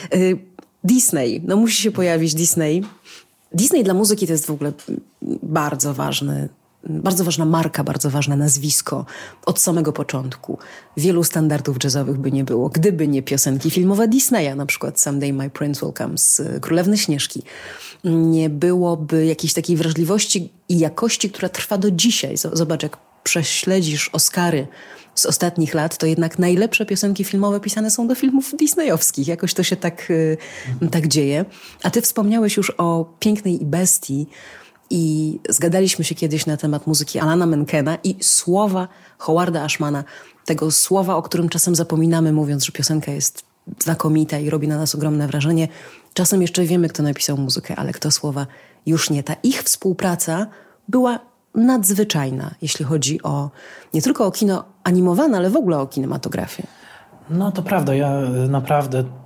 Disney, no musi się pojawić Disney. Disney dla muzyki to jest w ogóle bardzo ważny, bardzo ważna marka, bardzo ważne nazwisko od samego początku. Wielu standardów jazzowych by nie było, gdyby nie piosenki filmowe Disneya, na przykład Someday My Prince Will Come z Królewny Śnieżki. Nie byłoby jakiejś takiej wrażliwości i jakości, która trwa do dzisiaj. Zobacz, jak prześledzisz Oscary z ostatnich lat, to jednak najlepsze piosenki filmowe pisane są do filmów disneyowskich. Jakoś to się tak, tak dzieje. A ty wspomniałeś już o Pięknej i Bestii i zgadaliśmy się kiedyś na temat muzyki Alana Menkena i słowa Howarda Ashmana. Tego słowa, o którym czasem zapominamy, mówiąc, że piosenka jest znakomita i robi na nas ogromne wrażenie. Czasem jeszcze wiemy, kto napisał muzykę, ale kto słowa już nie. Ta ich współpraca była nadzwyczajna, jeśli chodzi o nie tylko o kino animowane, ale w ogóle o kinematografię. No to prawda, ja naprawdę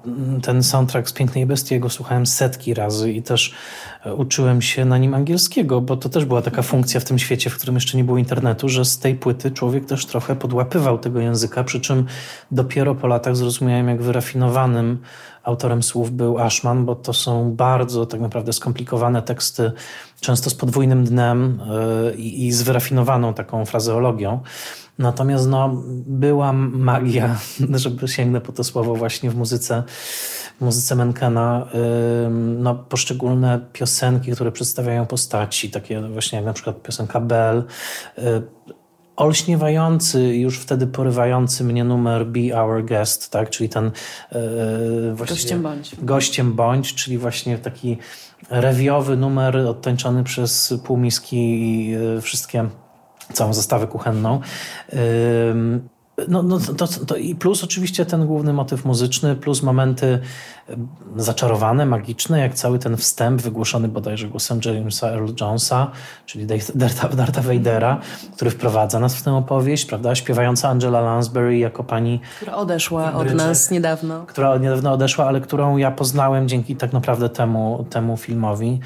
ten soundtrack z Pięknej Bestii, go słuchałem setki razy i też uczyłem się na nim angielskiego, bo to też była taka funkcja w tym świecie, w którym jeszcze nie było internetu, że z tej płyty człowiek też trochę podłapywał tego języka, przy czym dopiero po latach zrozumiałem, jak wyrafinowanym autorem słów był Ashman, bo to są bardzo tak naprawdę skomplikowane teksty, często z podwójnym dnem yy, i z wyrafinowaną taką frazeologią. Natomiast no, była magia, żeby sięgnę po to słowo właśnie w muzyce, w muzyce Menkena. Yy, no, poszczególne piosenki, które przedstawiają postaci, takie właśnie jak na przykład piosenka Belle, yy, olśniewający, już wtedy porywający mnie numer Be Our Guest, tak? Czyli ten yy, właśnie Gościem bądź. Gościem bądź, czyli właśnie taki rewiowy numer odtańczony przez półmiski i yy, wszystkie, całą zestawę kuchenną. Yy, No, no to, to i plus oczywiście ten główny motyw muzyczny, plus momenty zaczarowane, magiczne, jak cały ten wstęp wygłoszony bodajże głosem Jamesa Earl Jonesa, czyli Darta, Darta Vadera, który wprowadza nas w tę opowieść, prawda? Śpiewająca Angela Lansbury jako pani... Która odeszła od nas niedawno. Która niedawno odeszła, ale którą ja poznałem dzięki tak naprawdę temu, temu filmowi.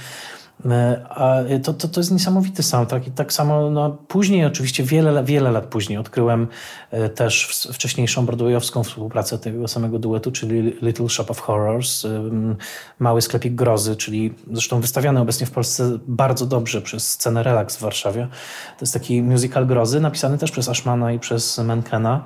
To, to, to jest niesamowity soundtrack i tak samo no, później, oczywiście wiele, wiele lat później odkryłem też wcześniejszą broadwayowską współpracę tego samego duetu, czyli Little Shop of Horrors, Mały sklepik grozy, czyli zresztą wystawiany obecnie w Polsce bardzo dobrze przez scenę Relax w Warszawie. To jest taki musical grozy, napisany też przez Ashmana i przez Menkena.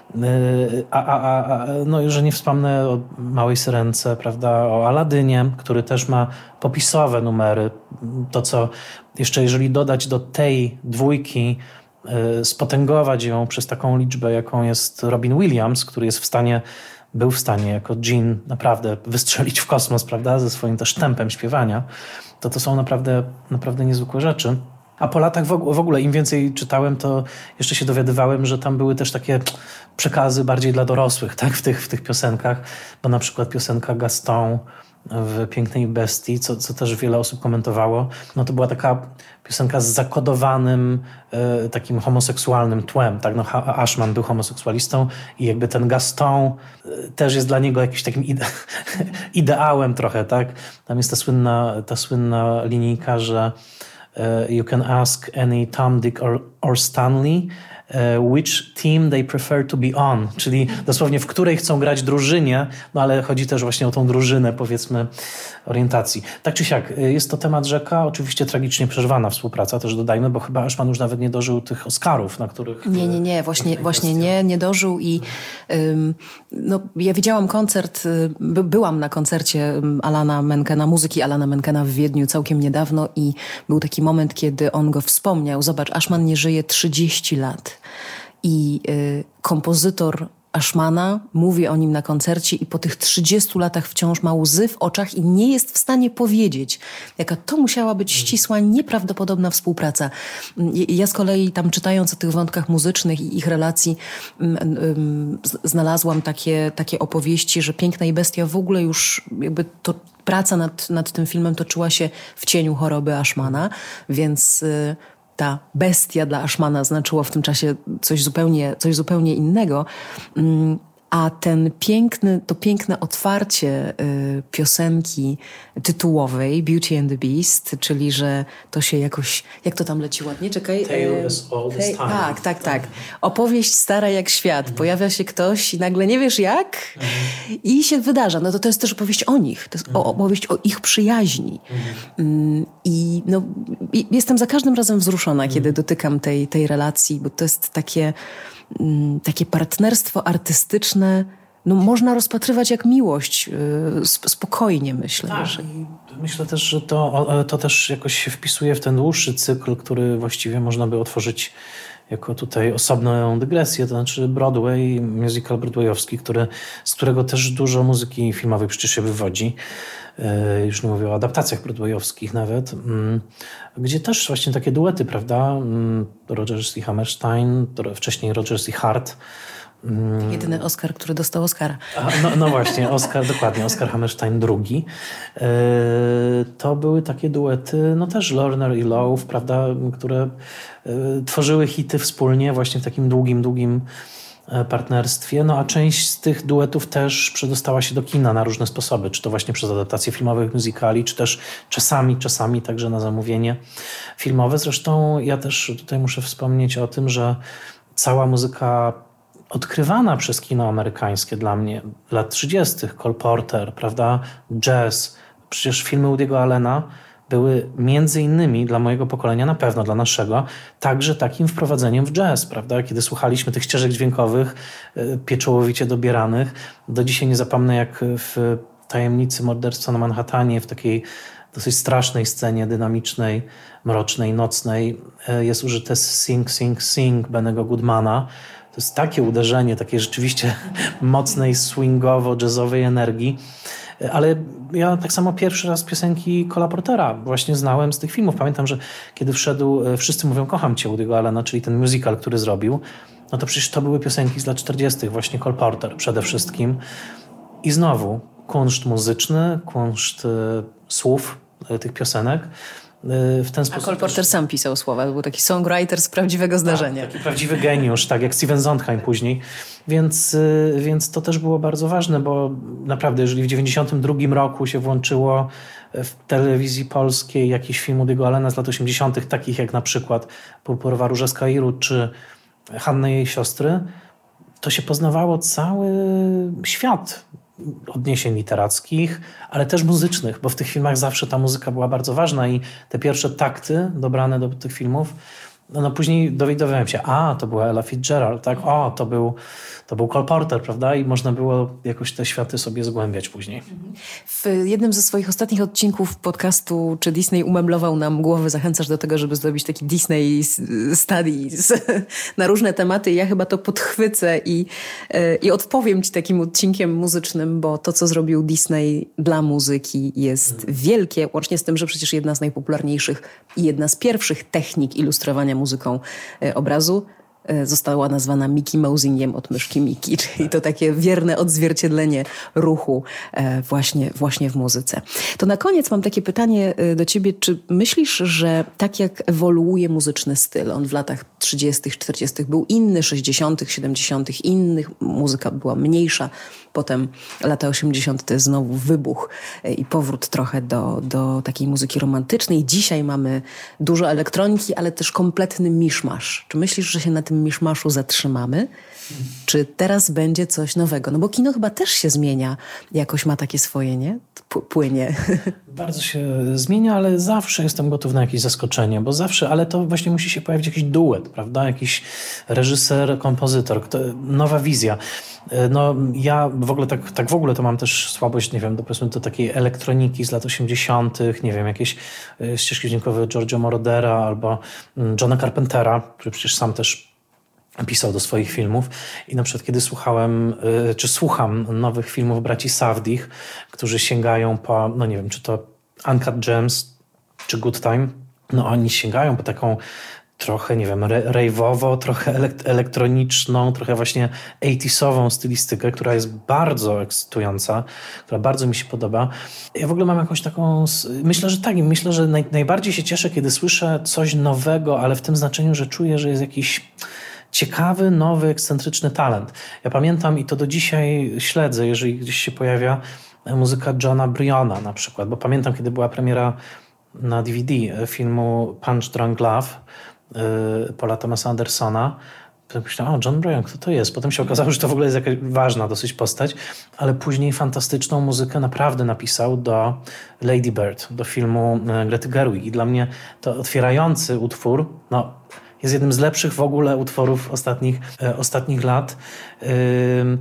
A, a, a, no że nie wspomnę o Małej Syrence, prawda, o Aladynie, który też ma popisowe numery. To, co jeszcze jeżeli dodać do tej dwójki, spotęgować ją przez taką liczbę, jaką jest Robin Williams, który jest w stanie, był w stanie jako Gene naprawdę wystrzelić w kosmos, prawda, ze swoim też tempem śpiewania, to to są naprawdę, naprawdę niezwykłe rzeczy. A po latach w ogóle im więcej czytałem, to jeszcze się dowiadywałem, że tam były też takie przekazy bardziej dla dorosłych, tak, w tych, w tych piosenkach, bo na przykład piosenka Gaston w Pięknej Bestii, co, co też wiele osób komentowało, no to była taka piosenka z zakodowanym e, takim homoseksualnym tłem, tak, no Ashman był homoseksualistą i jakby ten Gaston e, też jest dla niego jakimś takim ide ideałem trochę, tak, tam jest ta słynna, ta słynna linijka, że you can ask any Tom, Dick or, or Stanley uh, which team they prefer to be on, czyli dosłownie w której chcą grać drużynie, no ale chodzi też właśnie o tą drużynę, powiedzmy, orientacji. Tak czy siak, jest to temat rzeka, oczywiście tragicznie przerwana współpraca, też dodajmy, bo chyba Ashman już nawet nie dożył tych Oscarów, na których... Nie, nie, nie, właśnie, właśnie nie, nie dożył i ym, no, ja widziałam koncert, by, byłam na koncercie Alana Menkena, muzyki Alana Menkena w Wiedniu całkiem niedawno i był taki moment, kiedy on go wspomniał. Zobacz, Ashman nie żyje trzydzieści lat i y, kompozytor Ashmana mówi o nim na koncercie i po tych trzydziestu latach wciąż ma łzy w oczach i nie jest w stanie powiedzieć, jaka to musiała być ścisła, nieprawdopodobna współpraca. Ja z kolei tam czytając o tych wątkach muzycznych i ich relacji znalazłam takie, takie opowieści, że Piękna i Bestia w ogóle już jakby to praca nad, nad tym filmem toczyła się w cieniu choroby Ashmana, więc ta bestia dla Ashmana znaczyła w tym czasie coś zupełnie, coś zupełnie innego. A ten piękny, to piękne otwarcie y, piosenki tytułowej Beauty and the Beast, czyli że to się jakoś, jak to tam leci ładnie, czekaj. Tale as old as time. Tak, tak, tak. Opowieść stara jak świat. Mhm. Pojawia się ktoś i nagle nie wiesz jak mhm. i się wydarza. No to to jest też opowieść o nich. To jest mhm. opowieść o ich przyjaźni. Mhm. I no, i jestem za każdym razem wzruszona, mhm. kiedy dotykam tej, tej relacji, bo to jest takie... takie partnerstwo artystyczne, no można rozpatrywać jak miłość, spokojnie myślę. Tak. Że... Myślę też, że to, to też jakoś się wpisuje w ten dłuższy cykl, który właściwie można by otworzyć jako tutaj osobną dygresję, to znaczy Broadway, musical broadwayowski, który, z którego też dużo muzyki filmowej przecież się wywodzi. Już nie mówię o adaptacjach broadwayowskich nawet, gdzie też właśnie takie duety, prawda? Rodgers i Hammerstein, wcześniej Rodgers i Hart. Jedyny Oscar, który dostał Oscara. No, no właśnie, Oscar, dokładnie, Oscar Hammerstein drugi. To były takie duety, no też Lerner i Lowe, prawda, które tworzyły hity wspólnie właśnie w takim długim, długim partnerstwie, no a część z tych duetów też przedostała się do kina na różne sposoby, czy to właśnie przez adaptacje filmowych musicali, czy też czasami, czasami także na zamówienie filmowe. Zresztą ja też tutaj muszę wspomnieć o tym, że cała muzyka odkrywana przez kino amerykańskie dla mnie lat trzydziestych, Cole Porter, prawda, jazz, przecież filmy Woody'ego Allena były między innymi dla mojego pokolenia, na pewno dla naszego, także takim wprowadzeniem w jazz, prawda? Kiedy słuchaliśmy tych ścieżek dźwiękowych pieczołowicie dobieranych. Do dzisiaj nie zapomnę, jak w Tajemnicy morderstwa na Manhattanie, w takiej dosyć strasznej scenie, dynamicznej, mrocznej, nocnej jest użyte Sing, Sing, Sing Bennego Goodmana. To jest takie uderzenie, takiej rzeczywiście mocnej, swingowo-jazzowej energii. Ale ja tak samo pierwszy raz piosenki Cola Portera właśnie znałem z tych filmów. Pamiętam, że kiedy wszedł Wszyscy mówią kocham cię Woody'ego Allena, czyli ten musical, który zrobił, no to przecież to były piosenki z lat czterdziestych, właśnie Cole Porter przede wszystkim. I znowu kunszt muzyczny, kunszt y, słów y, tych piosenek. W ten sposób. A Cole Porter sam pisał słowa, to był taki songwriter z prawdziwego zdarzenia. Tak, taki prawdziwy geniusz, tak jak Steven Sondheim później. Więc, więc to też było bardzo ważne, bo naprawdę, jeżeli w dziewięćdziesiątym drugim roku się włączyło w telewizji polskiej jakiś film Woody'ego Allena z lat osiemdziesiątych, takich jak na przykład Purpurowa Róża z Kairu czy Hanna i jej siostry, to się poznawało cały świat odniesień literackich, ale też muzycznych, bo w tych filmach zawsze ta muzyka była bardzo ważna i te pierwsze takty dobrane do tych filmów, no, no później dowiadywałem się, a to była Ella Fitzgerald, tak, o to był, to był Cole Porter, prawda, i można było jakoś te światy sobie zgłębiać później. W jednym ze swoich ostatnich odcinków podcastu Czy Disney umeblował nam głowy, zachęcasz do tego, żeby zrobić taki Disney Studies na różne tematy. Ja chyba to podchwycę i, i odpowiem ci takim odcinkiem muzycznym, bo to, co zrobił Disney dla muzyki jest hmm. wielkie, łącznie z tym, że przecież jedna z najpopularniejszych i jedna z pierwszych technik ilustrowania muzyką obrazu została nazwana Mickey Mousingiem od myszki Mickey, czyli to takie wierne odzwierciedlenie ruchu właśnie, właśnie w muzyce. To na koniec mam takie pytanie do ciebie. Czy myślisz, że tak jak ewoluuje muzyczny styl, on w latach trzydziestych, czterdziestych był inny, sześćdziesiątych, siedemdziesiątych innych, muzyka była mniejsza, potem lata osiemdziesiąte znowu wybuch i powrót trochę do, do takiej muzyki romantycznej. Dzisiaj mamy dużo elektroniki, ale też kompletny miszmasz. Czy myślisz, że się na tym miszmaszu zatrzymamy? Czy teraz będzie coś nowego? No bo kino chyba też się zmienia. Jakoś ma takie swoje, nie? P- płynie. Bardzo się zmienia, ale zawsze jestem gotów na jakieś zaskoczenie, bo zawsze, ale to właśnie musi się pojawić jakiś duet, prawda? Jakiś reżyser, kompozytor, kto, nowa wizja. No ja w ogóle tak, tak w ogóle to mam też słabość, nie wiem, do, powiedzmy do takiej elektroniki z lat osiemdziesiątych, nie wiem, jakieś ścieżki dźwiękowe Giorgio Morodera albo Johna Carpentera, który przecież sam też pisał do swoich filmów i na przykład kiedy słuchałem, czy słucham nowych filmów braci Safdich, którzy sięgają po, no nie wiem, czy to Uncut Gems, czy Good Time, no oni sięgają po taką trochę, nie wiem, rave'owo, trochę elektroniczną, trochę właśnie osiemdziesiątych stylistykę, która jest bardzo ekscytująca, która bardzo mi się podoba. Ja w ogóle mam jakąś taką, myślę, że tak, myślę, że naj, najbardziej się cieszę, kiedy słyszę coś nowego, ale w tym znaczeniu, że czuję, że jest jakiś ciekawy, nowy, ekscentryczny talent. Ja pamiętam i to do dzisiaj śledzę, jeżeli gdzieś się pojawia muzyka Johna Bryona na przykład, bo pamiętam, kiedy była premiera na D V D filmu Punch Drunk Love yy, Paula Thomasa Andersona. Potem myślałem, o, John Bryan, kto to jest? Potem się okazało, że to w ogóle jest jakaś ważna dosyć postać, ale później fantastyczną muzykę naprawdę napisał do Lady Bird, do filmu Grety Gerwig. I dla mnie to otwierający utwór, no, jest jednym z lepszych w ogóle utworów ostatnich, e, ostatnich lat. Ym,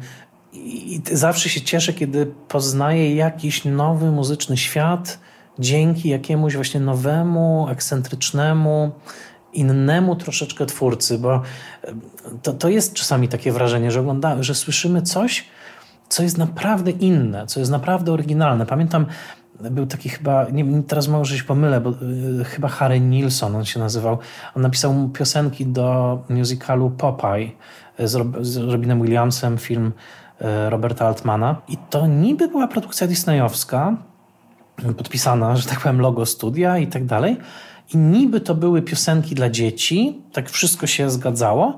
I zawsze się cieszę, kiedy poznaję jakiś nowy muzyczny świat dzięki jakiemuś właśnie nowemu, ekscentrycznemu, innemu troszeczkę twórcy, bo to, to jest czasami takie wrażenie, że oglądamy, że słyszymy coś, co jest naprawdę inne, co jest naprawdę oryginalne. Pamiętam, był taki chyba, nie, teraz może się pomylę, bo y, chyba Harry Nilsson on się nazywał. On napisał piosenki do musicalu Popeye z, Rob, z Robinem Williamsem, film y, Roberta Altmana. I to niby była produkcja disneyowska, podpisana, że tak powiem, logo studia i tak dalej. I niby to były piosenki dla dzieci, tak wszystko się zgadzało,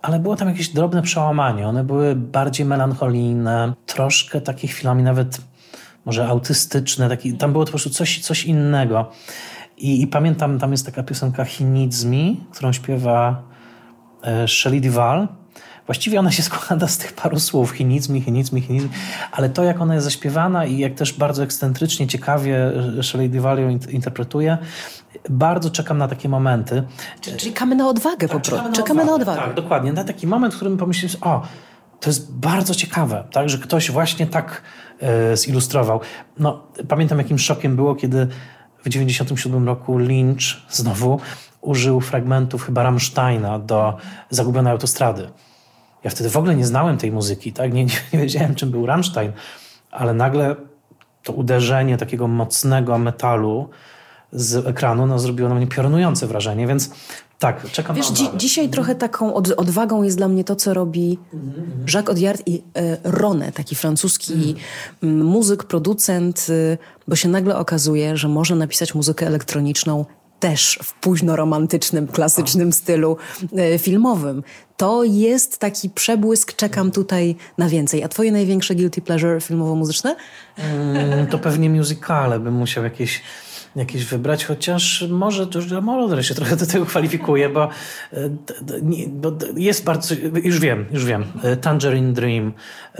ale było tam jakieś drobne przełamanie. One były bardziej melancholijne, troszkę takie chwilami nawet może autystyczne. Taki, tam było to po prostu coś, coś innego. I, I pamiętam, tam jest taka piosenka He Needs Me, którą śpiewa e, Shelley Duvall. Właściwie ona się składa z tych paru słów. He needs me, he needs me, he needs me. Ale to, jak ona jest zaśpiewana i jak też bardzo ekscentrycznie, ciekawie Shelley Duvall ją interpretuje, bardzo czekam na takie momenty. Czyli, czyli czekamy na odwagę tak, po prostu. Czekamy, na, czekamy odwagę. na odwagę. Tak, dokładnie. Na taki moment, w którym pomyślałem, o, to jest bardzo ciekawe, tak, że ktoś właśnie tak e, zilustrował. No, pamiętam, jakim szokiem było, kiedy w dziewięćdziesiątym siódmym roku Lynch znowu użył fragmentów chyba Rammsteina do Zagubionej autostrady. Ja wtedy w ogóle nie znałem tej muzyki, tak? nie, nie, nie wiedziałem, czym był Rammstein, ale nagle to uderzenie takiego mocnego metalu z ekranu no, zrobiło na mnie piorunujące wrażenie, więc tak, czekam Wiesz, na dzi- odwagę. dzisiaj trochę taką od- odwagą jest dla mnie to, co robi mm-hmm. Jacques Audiard i e, Rone, taki francuski mm. muzyk, producent, y, bo się nagle okazuje, że można napisać muzykę elektroniczną też w późno-romantycznym, klasycznym stylu e, filmowym. To jest taki przebłysk, czekam tutaj na więcej. A twoje największe guilty pleasure filmowo-muzyczne? Mm, to pewnie musicale, bym musiał jakieś, jakieś wybrać, chociaż może Moroder się trochę do tego kwalifikuje, bo, bo jest bardzo... Już wiem, już wiem. Tangerine Dream,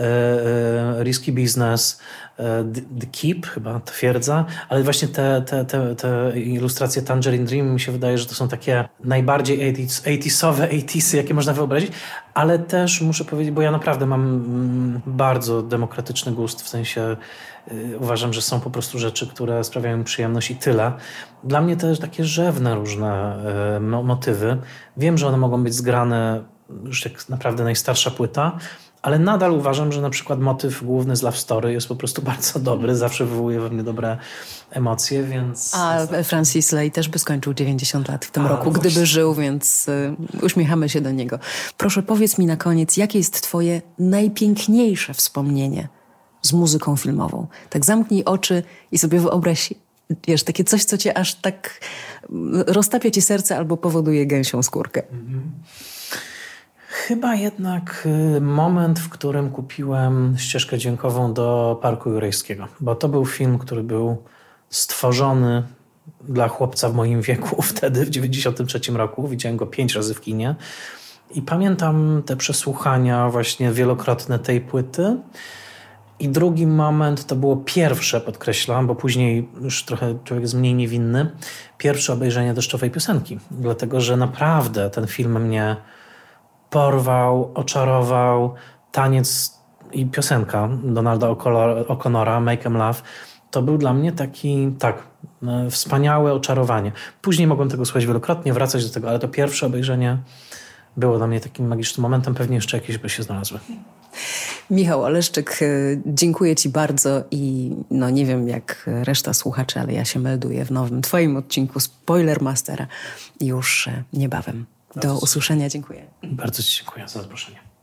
Risky Business, The Keep, chyba twierdza, ale właśnie te, te, te, te ilustracje Tangerine Dream mi się wydaje, że to są takie najbardziej osiemdziesiątych, osiemdziesiąte jakie można wyobrazić, ale też muszę powiedzieć, bo ja naprawdę mam bardzo demokratyczny gust, w sensie yy, uważam, że są po prostu rzeczy, które sprawiają mi przyjemność i tyle. Dla mnie też takie rzewne różne yy, motywy. Wiem, że one mogą być zgrane już jak naprawdę najstarsza płyta, ale nadal uważam, że na przykład motyw główny z Love Story jest po prostu bardzo dobry, zawsze wywołuje we mnie dobre emocje, więc... A Francis Lay też by skończył dziewięćdziesiąt lat w tym A, roku, no gdyby właśnie. żył, więc y, uśmiechamy się do niego. Proszę, powiedz mi na koniec, jakie jest twoje najpiękniejsze wspomnienie z muzyką filmową? Tak zamknij oczy i sobie wyobraź, wiesz, takie coś, co cię aż tak roztapia ci serce albo powoduje gęsią skórkę. Mhm. Chyba jednak moment, w którym kupiłem ścieżkę dźwiękową do Parku Jurajskiego, bo to był film, który był stworzony dla chłopca w moim wieku wtedy, w dziewięćdziesiątym trzecim roku. Widziałem go pięć razy w kinie i pamiętam te przesłuchania właśnie wielokrotne tej płyty. I drugi moment to było pierwsze, podkreślam, bo później już trochę człowiek jest mniej niewinny, pierwsze obejrzenie Deszczowej piosenki, dlatego że naprawdę ten film mnie porwał, oczarował. Taniec i piosenka Donalda O'Connora, Make 'em Love, to był dla mnie taki, tak, wspaniałe oczarowanie. Później mogłem tego słuchać wielokrotnie, wracać do tego, ale to pierwsze obejrzenie było dla mnie takim magicznym momentem, pewnie jeszcze jakieś by się znalazły. Michał Oleszczyk, dziękuję ci bardzo i no nie wiem jak reszta słuchaczy, ale ja się melduję w nowym twoim odcinku Spoilermastera już niebawem. Do usłyszenia, dziękuję. Bardzo ci dziękuję za zaproszenie.